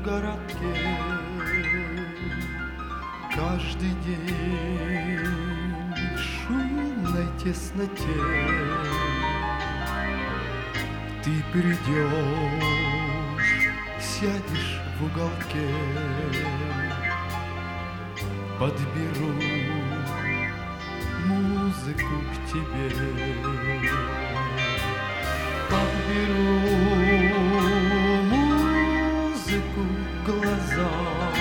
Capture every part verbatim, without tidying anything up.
в городке каждый день в шумной тесноте. Ты придешь, сядешь в уголке, подберу музыку к тебе, подберу музыку к глазам,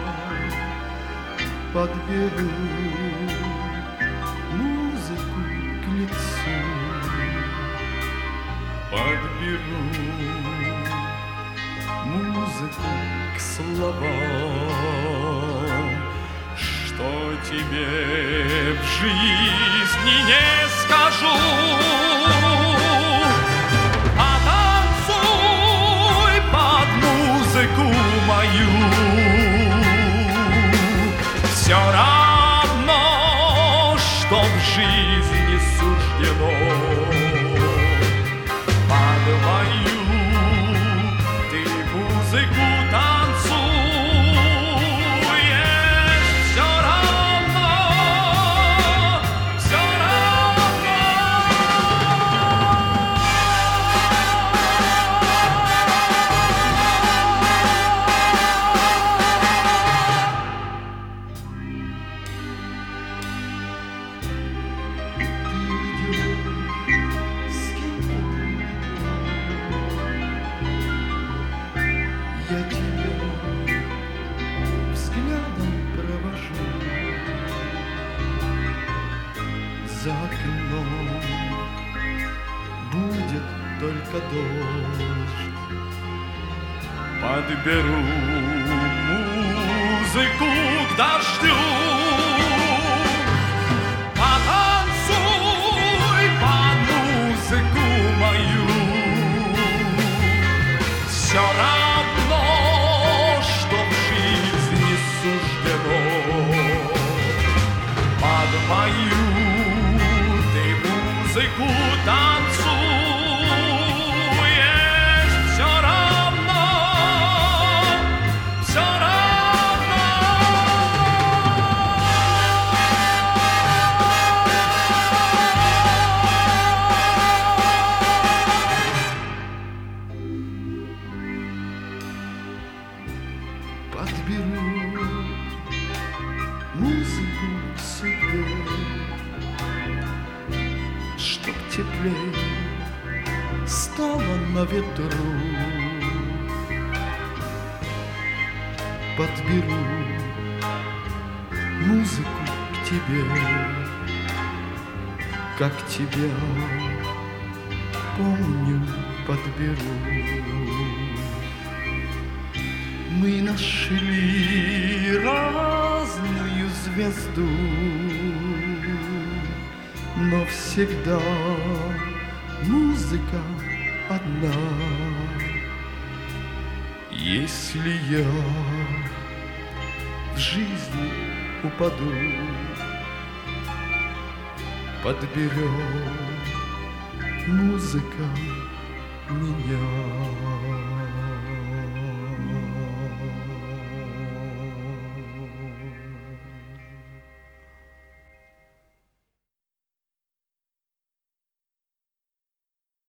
подберу музыку к лицу, подберу музыку к словам. Что тебе в жизни не скажу, а танцуй под музыку мою. Все равно, что в жизни суждено, под мою ты музыку танцуешь. Все равно, все равно. Я тебя взглядом провожу, за окном будет только дождь. Подберу музыку к дождю, потанцуй под музыку мою. Все равно, что в жизни суждено, под мою ты музыку танцуешь. Все равно, все равно. Подберу музыку к себе, чтоб теплее стало на ветру. Подберу музыку к тебе, как тебя помню, подберу. Мы нашли разную звезду, но всегда музыка одна. Если я в жизни упаду, подберет музыка меня.